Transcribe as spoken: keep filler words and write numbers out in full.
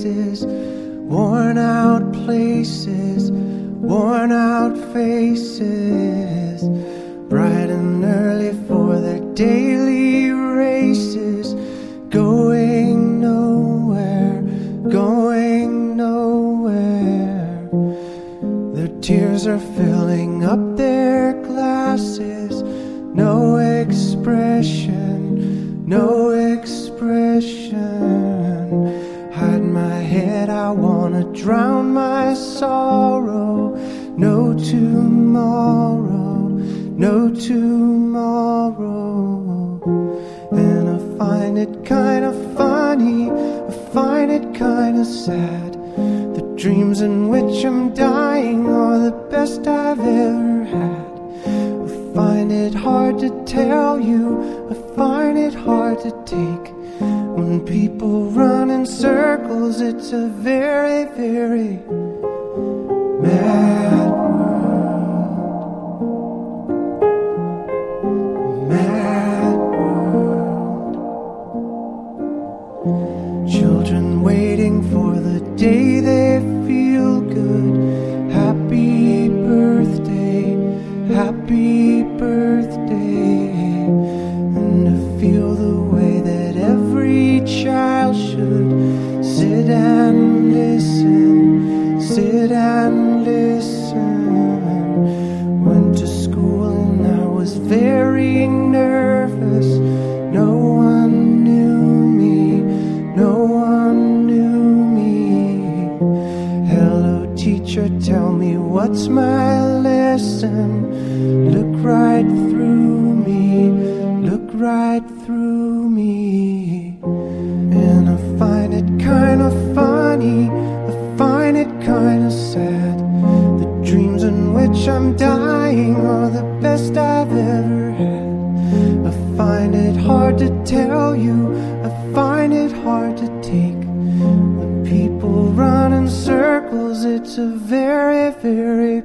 faces, worn out places, worn out faces, bright and early for their daily races, going nowhere, going nowhere. Their tears are filling up their glasses, no expression, no expression. Hide my head, I wanna drown my sorrow. No tomorrow, no tomorrow. And I find it kinda funny, I find it kinda sad. The dreams in which I'm dying are the best I've ever had. I find it hard to tell you, I find it hard to take. When people run in circles, it's a very, very mad world. Mad world. Children waiting for the day they feel good. Happy birthday, happy birthday. And to feel the way that every child should sit and listen, sit and listen. Went to school and I was very nervous. No one knew me, no one knew me. Hello teacher, tell me what's my lesson. Look right through me, look right through me. And I find it kinda funny, I find it kinda sad. The dreams in which I'm dying are the best I've ever had. I find it hard to tell you, I find it hard to take. When people run in circles, it's a very, very